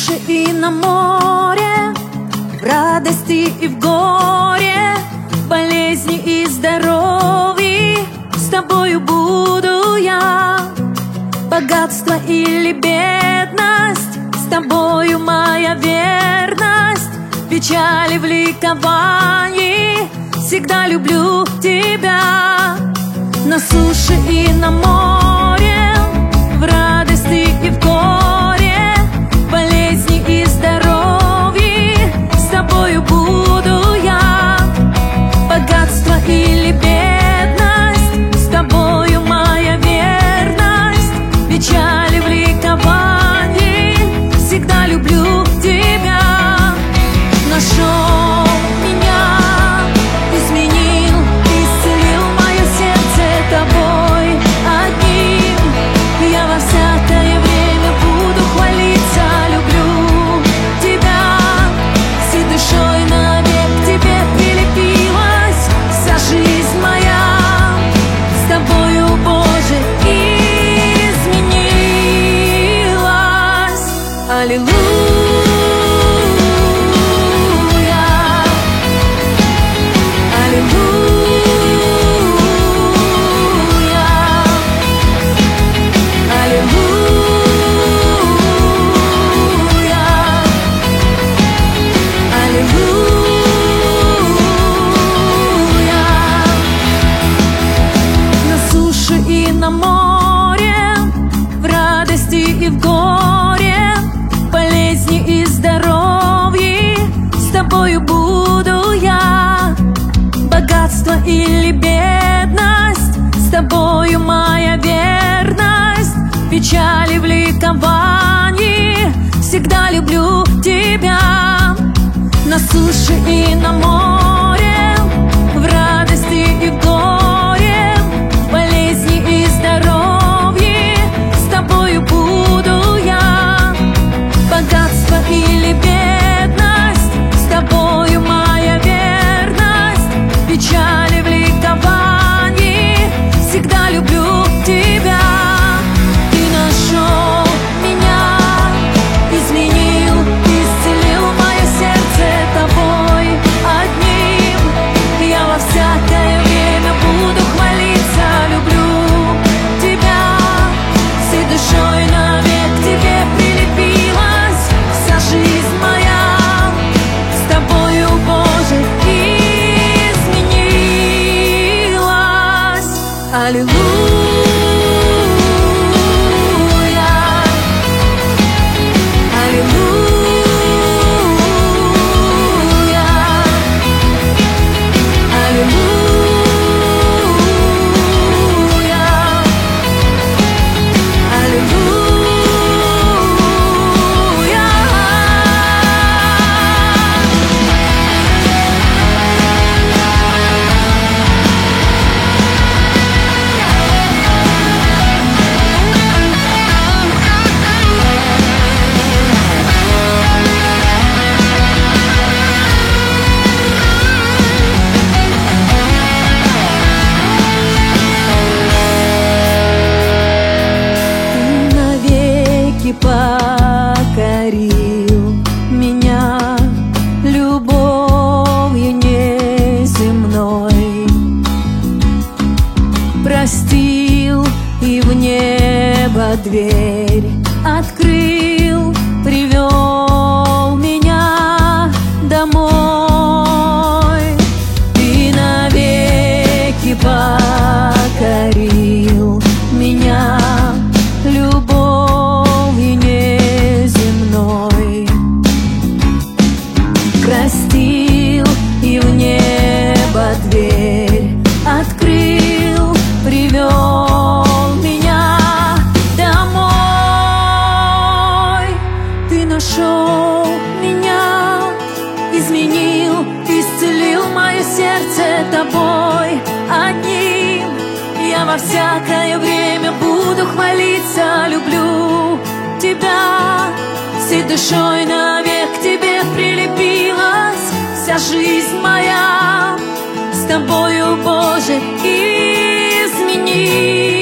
суше и на море, в радости и в горе, в болезни и здоровье. С тобою буду я, богатство или бедность, с тобою моя верность, в печали, в ликовании, всегда люблю тебя. На суше и на море, в радости и в горе, в болезни и здоровье, с тобою буду я, богатство или бедность, с тобою моя верность, в печали, в ликовании, всегда люблю тебя. Нашел меня, изменил, исцелил мое сердце тобой одним. Я во всякое время буду хвалиться, люблю тебя. Всей душой навек к тебе прилепилась вся жизнь моя. С тобою, Боже, изменилась. Аллилуйя. На море, в радости и в горе, в болезни и здоровье, с тобою буду я, богатство или бедность, с тобою моя верность, в печали, в ликовании, всегда люблю тебя. На суше и на море, в радости и в горе, в болезни и здоровье, с тобою буду я, богатство или бедность, с тобою моя верность, в печали, в ликовании, всегда люблю тебя. Ты нашел меня, изменил, исцелил мое сердце тобой одним. Я во всякое время буду хвалиться, люблю тебя. Всей душой навек к тебе прилепилась вся жизнь моя. С тобою, Боже, изменилась. Аллилуйя. Покорил меня любовью неземной, простил и в небо дверь открыл, привел меня домой. Ты навеки покорил меня любовью неземной, простил и в небо дверь открыл, привел меня домой. Ты нашел меня, изменил, исцелил мое сердце тобой одним. Я во всякое время буду хвалиться, люблю тебя. Всей душой навек к тебе прилепилась вся жизнь моя. С тобою, Боже, изменилась.